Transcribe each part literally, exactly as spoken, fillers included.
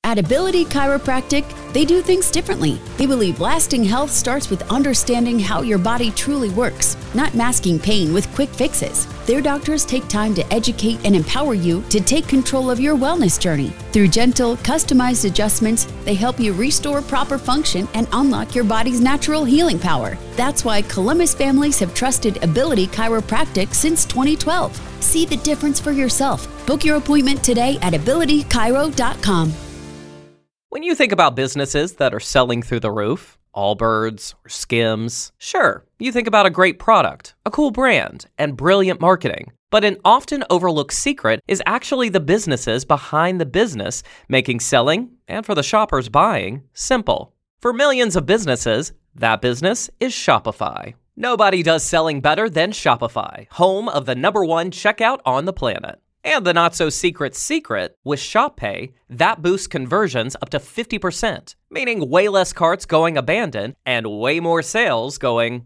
At Ability Chiropractic, they do things differently. They believe lasting health starts with understanding how your body truly works, not masking pain with quick fixes. Their doctors take time to educate and empower you to take control of your wellness journey. Through gentle, customized adjustments, they help you restore proper function and unlock your body's natural healing power. That's why Columbus families have trusted Ability Chiropractic since twenty twelve. See the difference for yourself. Book your appointment today at ability chiro dot com. When you think about businesses that are selling through the roof, Allbirds or Skims, sure, you think about a great product, a cool brand, and brilliant marketing. But an often overlooked secret is actually the businesses behind the business, making selling, and for the shoppers buying, simple. For millions of businesses, that business is Shopify. Nobody does selling better than Shopify, home of the number one checkout on the planet. And the not-so-secret secret, with Shop Pay, that boosts conversions up to fifty percent, meaning way less carts going abandoned and way more sales going.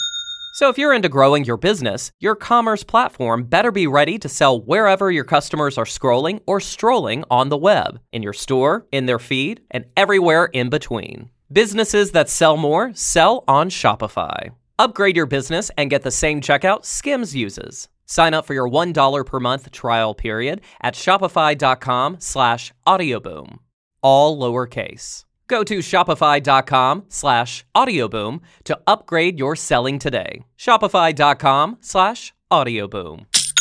So if you're into growing your business, your commerce platform better be ready to sell wherever your customers are scrolling or strolling on the web, in your store, in their feed, and everywhere in between. Businesses that sell more sell on Shopify. Upgrade your business and get the same checkout Skims uses. Sign up for your one dollar per month trial period at shopify.com slash audioboom. All lowercase. Go to shopify.com slash audioboom to upgrade your selling today. Shopify.com slash audioboom.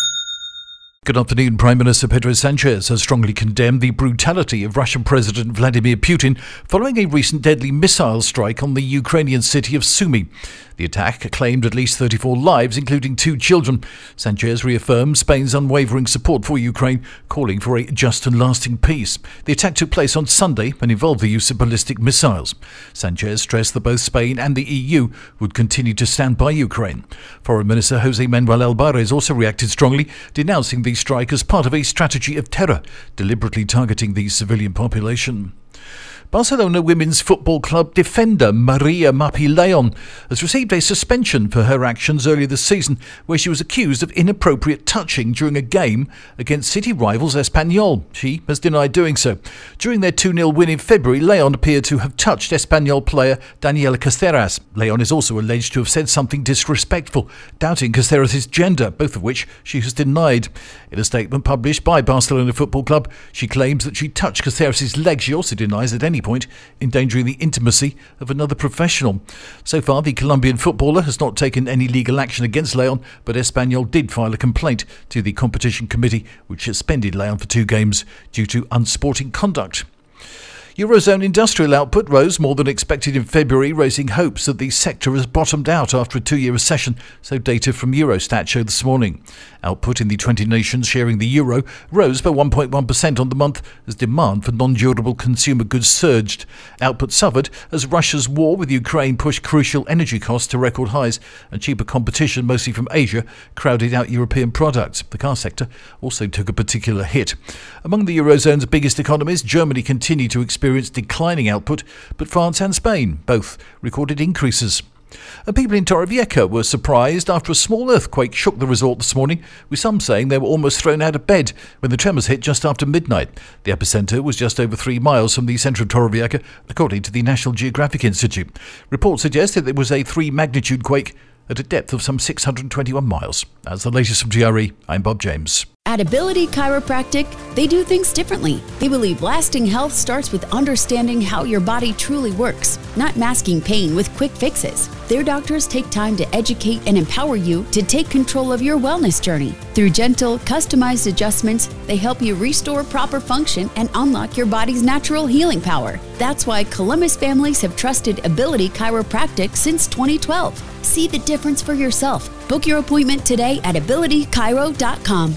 Good afternoon. Prime Minister Pedro Sanchez has strongly condemned the brutality of Russian President Vladimir Putin following a recent deadly missile strike on the Ukrainian city of Sumy. The attack claimed at least thirty-four lives, including two children. Sanchez reaffirmed Spain's unwavering support for Ukraine, calling for a just and lasting peace. The attack took place on Sunday and involved the use of ballistic missiles. Sanchez stressed that both Spain and the E U would continue to stand by Ukraine. Foreign Minister José Manuel Álvarez also reacted strongly, denouncing the strike as part of a strategy of terror, deliberately targeting the civilian population. Barcelona women's football club defender Maria Mapi León has received a suspension for her actions earlier this season, where she was accused of inappropriate touching during a game against city rivals Espanyol. She has denied doing so. During their two nil win in February, León appeared to have touched Espanyol player Daniela Caceres. León is also alleged to have said something disrespectful, doubting Caceres' gender, both of which she has denied. In a statement published by Barcelona Football Club, she claims that she touched Caceres' leg. She also denies at any point endangering the intimacy of another professional. So far, the Colombian footballer has not taken any legal action against León, but Espanyol did file a complaint to the competition committee, which suspended León for two games due to unsporting conduct. Eurozone industrial output rose more than expected in February, raising hopes that the sector has bottomed out after a two-year recession, so data from Eurostat showed this morning. Output in the twenty nations sharing the euro rose by one point one percent on the month as demand for non-durable consumer goods surged. Output suffered as Russia's war with Ukraine pushed crucial energy costs to record highs, and cheaper competition, mostly from Asia, crowded out European products. The car sector also took a particular hit. Among the Eurozone's biggest economies, Germany continued to experience declining output, but France and Spain both recorded increases. And people in Torrevieja were surprised after a small earthquake shook the resort this morning, with some saying they were almost thrown out of bed when the tremors hit just after midnight. The epicentre was just over three miles from the centre of Torrevieja, according to the National Geographic Institute. Reports suggest that it was a three-magnitude quake at a depth of some six hundred twenty-one miles. That's the latest from G R E. I'm Bob James. At Ability Chiropractic, they do things differently. They believe lasting health starts with understanding how your body truly works, not masking pain with quick fixes. Their doctors take time to educate and empower you to take control of your wellness journey. Through gentle, customized adjustments, they help you restore proper function and unlock your body's natural healing power. That's why Columbus families have trusted Ability Chiropractic since twenty twelve. See the difference for yourself. Book your appointment today at ability chiro dot com.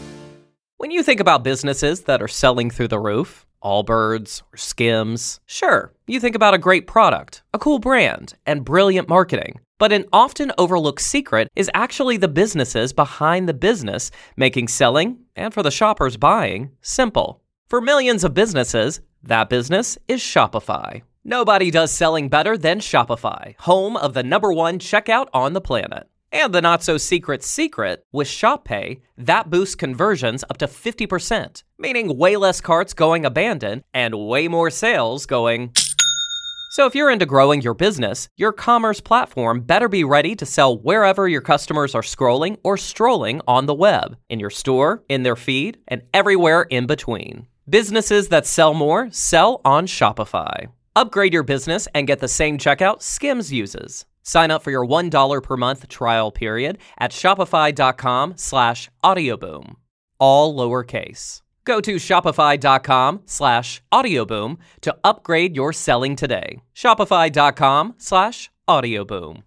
When you think about businesses that are selling through the roof, Allbirds or Skims, sure, you think about a great product, a cool brand, and brilliant marketing. But an often overlooked secret is actually the businesses behind the business, making selling, and for the shoppers buying, simple. For millions of businesses, that business is Shopify. Nobody does selling better than Shopify, home of the number one checkout on the planet. And the not-so-secret secret, with Shop Pay, that boosts conversions up to fifty percent, meaning way less carts going abandoned and way more sales going... So if you're into growing your business, your commerce platform better be ready to sell wherever your customers are scrolling or strolling on the web, in your store, in their feed, and everywhere in between. Businesses that sell more sell on Shopify. Upgrade your business and get the same checkout Skims uses. Sign up for your one dollar per month trial period at shopify.com slash audioboom. All lowercase. Go to shopify.com slash audioboom to upgrade your selling today. Shopify.com slash audioboom.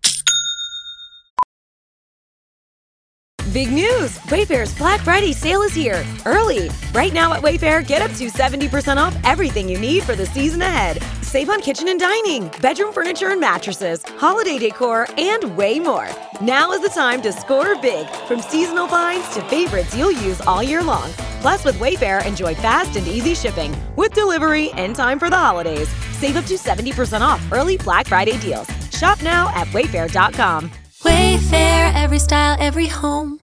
Big news! Wayfair's Black Friday sale is here, early. Right now at Wayfair, get up to seventy percent off everything you need for the season ahead. Save on kitchen and dining, bedroom furniture and mattresses, holiday decor, and way more. Now is the time to score big, from seasonal finds to favorites you'll use all year long. Plus, with Wayfair, enjoy fast and easy shipping with delivery in time for the holidays. Save up to seventy percent off early Black Friday deals. Shop now at wayfair dot com. Wayfair, every style, every home.